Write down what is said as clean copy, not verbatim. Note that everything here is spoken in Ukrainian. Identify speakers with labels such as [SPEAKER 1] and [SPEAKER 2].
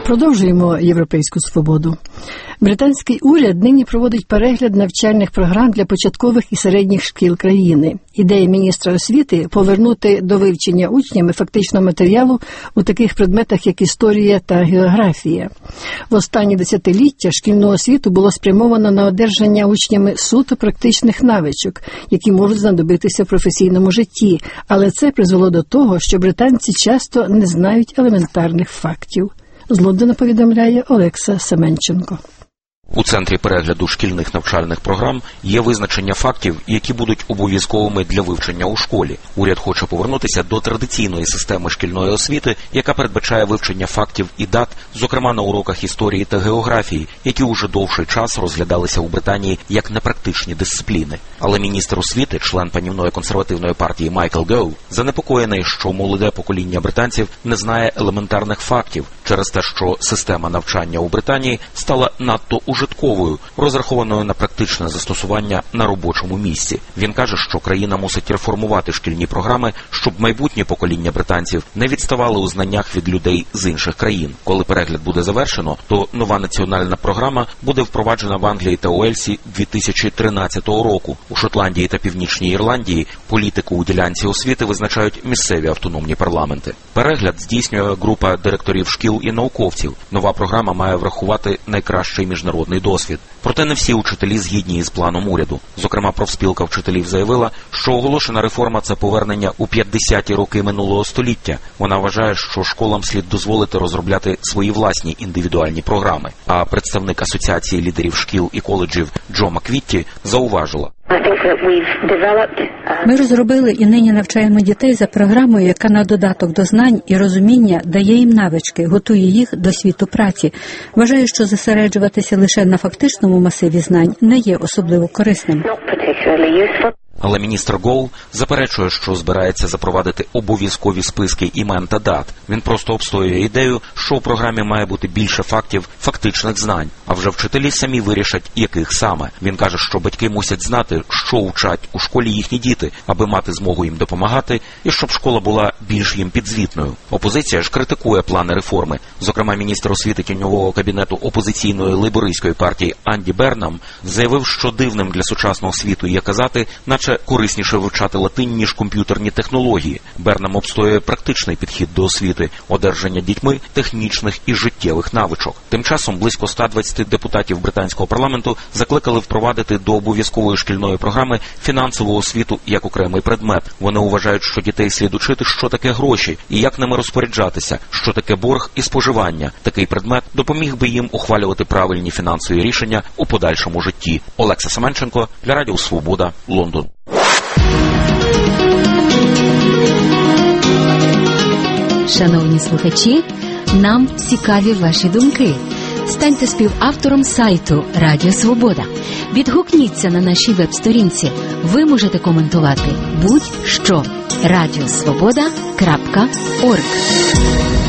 [SPEAKER 1] Продовжуємо європейську свободу. Британський уряд нині проводить перегляд навчальних програм для початкових і середніх шкіл країни. Ідея міністра освіти – повернути до вивчення учнями фактичного матеріалу у таких предметах, як історія та географія. В останні десятиліття шкільну освіту було спрямовано на одержання учнями суто практичних навичок, які можуть знадобитися в професійному житті, але це призвело до того, що британці часто не знають елементарних фактів. З Лондона повідомляє Олекса Семенченко.
[SPEAKER 2] У центрі перегляду шкільних навчальних програм є визначення фактів, які будуть обов'язковими для вивчення у школі. Уряд хоче повернутися до традиційної системи шкільної освіти, яка передбачає вивчення фактів і дат, зокрема на уроках історії та географії, які уже довший час розглядалися у Британії як непрактичні дисципліни. Але міністр освіти, член панівної консервативної партії Майкл Гоу, занепокоєний, що молоде покоління британців не знає елементарних фактів через те, що система навчання у Британії стала надто ужитковою, розрахованою на практичне застосування на робочому місці. Він каже, що країна мусить реформувати шкільні програми, щоб майбутнє покоління британців не відставали у знаннях від людей з інших країн. Коли перегляд буде завершено, то нова національна програма буде впроваджена в Англії та Уельсі 2013 року. У Шотландії та Північній Ірландії політику у ділянці освіти визначають місцеві автономні парламенти. Перегляд здійснює група директорів шкіл і науковців. Нова програма має врахувати найкращий міжнародний досвід. Проте не всі учителі згідні із планом уряду. Зокрема, профспілка вчителів заявила, що оголошена реформа – це повернення у 50-ті роки минулого століття. Вона вважає, що школам слід дозволити розробляти свої власні індивідуальні програми. А представник Асоціації лідерів шкіл і коледжів Джо Маквітті зауважила:
[SPEAKER 3] ми розробили і нині навчаємо дітей за програмою, яка на додаток до знань і розуміння дає їм навички, готує їх до світу праці. Вважаю, що зосереджуватися лише на фактичному масиві знань не є особливо корисним.
[SPEAKER 2] Але міністр Гоу заперечує, що збирається запровадити обов'язкові списки імен та дат. Він просто обстоює ідею, що у програмі має бути більше фактів, фактичних знань, а вже вчителі самі вирішать, яких саме. Він каже, що батьки мусять знати, що вчать у школі їхні діти, аби мати змогу їм допомагати, і щоб школа була більш їм підзвітною. Опозиція ж критикує плани реформи. Зокрема, міністр освіти тіньового кабінету опозиційної лейбористської партії Анді Бернам заявив, що дивним для сучасного світу є казати, наче корисніше вивчати латинь, ніж комп'ютерні технології. Бернам обстоює практичний підхід до освіти, одержання дітьми технічних і життєвих навичок. Тим часом близько 120 депутатів британського парламенту закликали впровадити до обов'язкової шкільної програми фінансову освіту як окремий предмет. Вони вважають, що дітей слід учити, що таке гроші і як ними розпоряджатися, що таке борг і споживання. Такий предмет допоміг би їм ухвалювати правильні фінансові рішення у подальшому житті. Олекса Семенченко для Радіо Свобода, Лондон.
[SPEAKER 4] Шановні слухачі, нам цікаві ваші думки. Станьте співавтором сайту Радіо Свобода. Відгукніться на нашій веб-сторінці. Ви можете коментувати будь-що. radiosvoboda.org